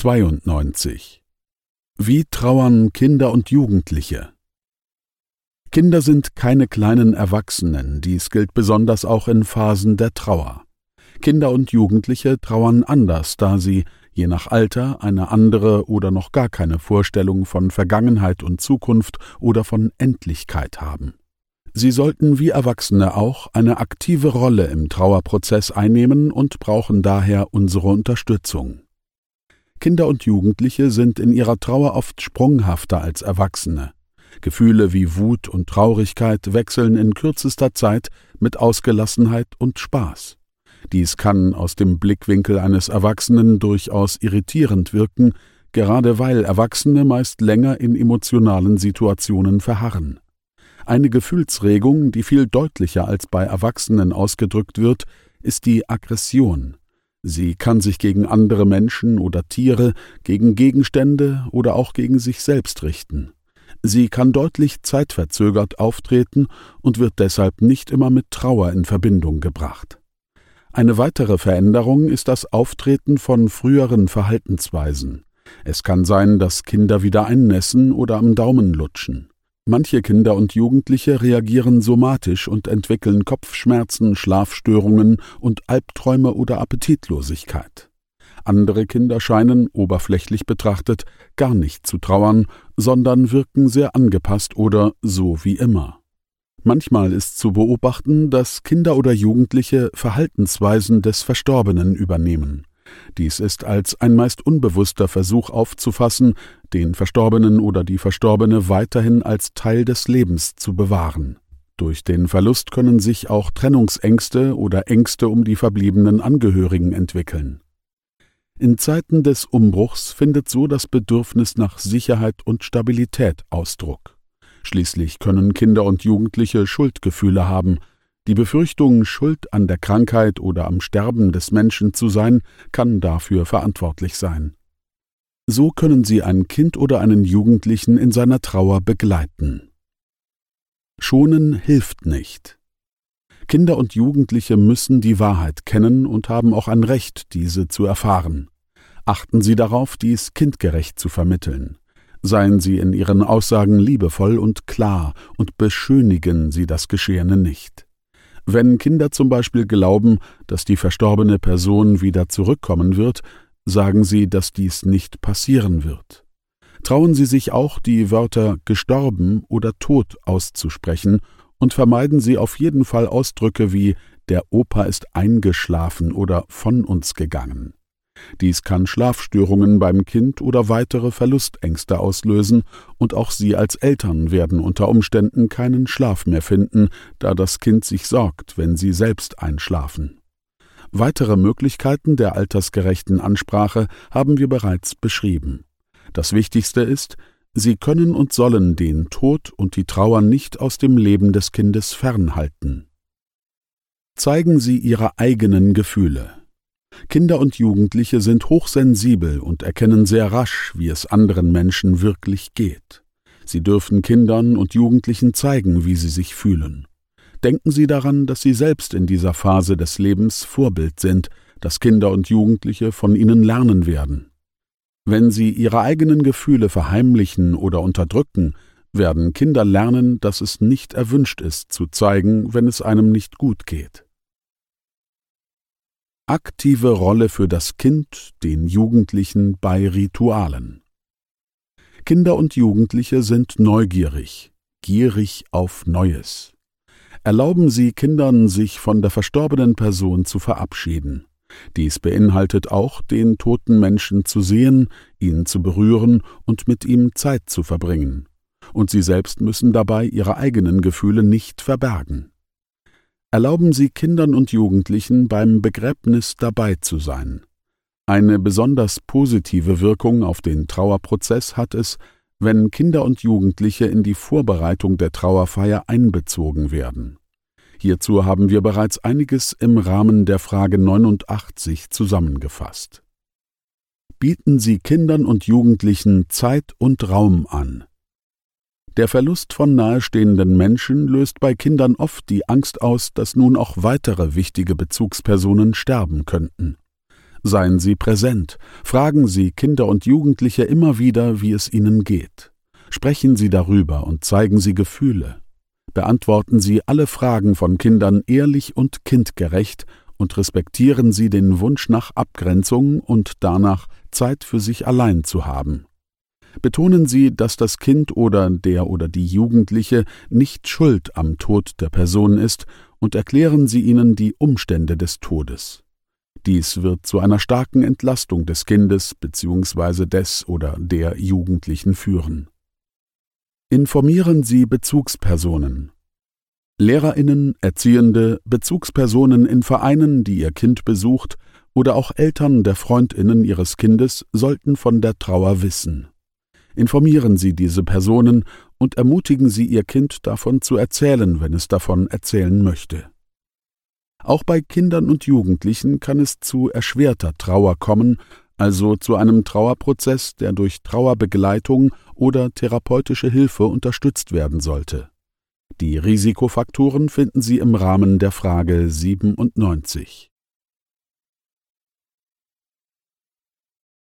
92. Wie trauern Kinder und Jugendliche? Kinder sind keine kleinen Erwachsenen, dies gilt besonders auch in Phasen der Trauer. Kinder und Jugendliche trauern anders, da sie, je nach Alter, eine andere oder noch gar keine Vorstellung von Vergangenheit und Zukunft oder von Endlichkeit haben. Sie sollten wie Erwachsene auch eine aktive Rolle im Trauerprozess einnehmen und brauchen daher unsere Unterstützung. Kinder und Jugendliche sind in ihrer Trauer oft sprunghafter als Erwachsene. Gefühle wie Wut und Traurigkeit wechseln in kürzester Zeit mit Ausgelassenheit und Spaß. Dies kann aus dem Blickwinkel eines Erwachsenen durchaus irritierend wirken, gerade weil Erwachsene meist länger in emotionalen Situationen verharren. Eine Gefühlsregung, die viel deutlicher als bei Erwachsenen ausgedrückt wird, ist die Aggression. Sie kann sich gegen andere Menschen oder Tiere, gegen Gegenstände oder auch gegen sich selbst richten. Sie kann deutlich zeitverzögert auftreten und wird deshalb nicht immer mit Trauer in Verbindung gebracht. Eine weitere Veränderung ist das Auftreten von früheren Verhaltensweisen. Es kann sein, dass Kinder wieder einnässen oder am Daumen lutschen. Manche Kinder und Jugendliche reagieren somatisch und entwickeln Kopfschmerzen, Schlafstörungen und Albträume oder Appetitlosigkeit. Andere Kinder scheinen, oberflächlich betrachtet, gar nicht zu trauern, sondern wirken sehr angepasst oder so wie immer. Manchmal ist zu beobachten, dass Kinder oder Jugendliche Verhaltensweisen des Verstorbenen übernehmen. Dies ist als ein meist unbewusster Versuch aufzufassen, den Verstorbenen oder die Verstorbene weiterhin als Teil des Lebens zu bewahren. Durch den Verlust können sich auch Trennungsängste oder Ängste um die verbliebenen Angehörigen entwickeln. In Zeiten des Umbruchs findet so das Bedürfnis nach Sicherheit und Stabilität Ausdruck. Schließlich können Kinder und Jugendliche Schuldgefühle haben. Die Befürchtung, schuld an der Krankheit oder am Sterben des Menschen zu sein, kann dafür verantwortlich sein. So können sie ein Kind oder einen Jugendlichen in seiner Trauer begleiten. Schonen hilft nicht. Kinder und Jugendliche müssen die Wahrheit kennen und haben auch ein Recht, diese zu erfahren. Achten Sie darauf, dies kindgerecht zu vermitteln. Seien Sie in Ihren Aussagen liebevoll und klar und beschönigen Sie das Geschehene nicht. Wenn Kinder zum Beispiel glauben, dass die verstorbene Person wieder zurückkommen wird, sagen Sie, dass dies nicht passieren wird. Trauen Sie sich auch, die Wörter gestorben oder tot auszusprechen und vermeiden Sie auf jeden Fall Ausdrücke wie der Opa ist eingeschlafen oder von uns gegangen. Dies kann Schlafstörungen beim Kind oder weitere Verlustängste auslösen und auch Sie als Eltern werden unter Umständen keinen Schlaf mehr finden, da das Kind sich sorgt, wenn Sie selbst einschlafen. Weitere Möglichkeiten der altersgerechten Ansprache haben wir bereits beschrieben. Das Wichtigste ist, Sie können und sollen den Tod und die Trauer nicht aus dem Leben des Kindes fernhalten. Zeigen Sie Ihre eigenen Gefühle. Kinder und Jugendliche sind hochsensibel und erkennen sehr rasch, wie es anderen Menschen wirklich geht. Sie dürfen Kindern und Jugendlichen zeigen, wie sie sich fühlen. Denken Sie daran, dass Sie selbst in dieser Phase des Lebens Vorbild sind, dass Kinder und Jugendliche von Ihnen lernen werden. Wenn Sie Ihre eigenen Gefühle verheimlichen oder unterdrücken, werden Kinder lernen, dass es nicht erwünscht ist, zu zeigen, wenn es einem nicht gut geht. Aktive Rolle für das Kind, den Jugendlichen bei Ritualen. Kinder und Jugendliche sind neugierig, gierig auf Neues. Erlauben Sie Kindern, sich von der verstorbenen Person zu verabschieden. Dies beinhaltet auch, den toten Menschen zu sehen, ihn zu berühren und mit ihm Zeit zu verbringen. Und Sie selbst müssen dabei Ihre eigenen Gefühle nicht verbergen. Erlauben Sie Kindern und Jugendlichen beim Begräbnis dabei zu sein. Eine besonders positive Wirkung auf den Trauerprozess hat es, wenn Kinder und Jugendliche in die Vorbereitung der Trauerfeier einbezogen werden. Hierzu haben wir bereits einiges im Rahmen der Frage 89 zusammengefasst. Bieten Sie Kindern und Jugendlichen Zeit und Raum an. Der Verlust von nahestehenden Menschen löst bei Kindern oft die Angst aus, dass nun auch weitere wichtige Bezugspersonen sterben könnten. Seien Sie präsent, fragen Sie Kinder und Jugendliche immer wieder, wie es ihnen geht. Sprechen Sie darüber und zeigen Sie Gefühle. Beantworten Sie alle Fragen von Kindern ehrlich und kindgerecht und respektieren Sie den Wunsch nach Abgrenzung und danach, Zeit für sich allein zu haben. Betonen Sie, dass das Kind oder die Jugendliche nicht schuld am Tod der Person ist und erklären Sie ihnen die Umstände des Todes. Dies wird zu einer starken Entlastung des Kindes bzw. des oder der Jugendlichen führen. Informieren Sie Bezugspersonen. LehrerInnen, Erziehende, Bezugspersonen in Vereinen, die Ihr Kind besucht, oder auch Eltern der FreundInnen Ihres Kindes sollten von der Trauer wissen. Informieren Sie diese Personen und ermutigen Sie Ihr Kind, davon zu erzählen, wenn es davon erzählen möchte. Auch bei Kindern und Jugendlichen kann es zu erschwerter Trauer kommen, also zu einem Trauerprozess, der durch Trauerbegleitung oder therapeutische Hilfe unterstützt werden sollte. Die Risikofaktoren finden Sie im Rahmen der Frage 97.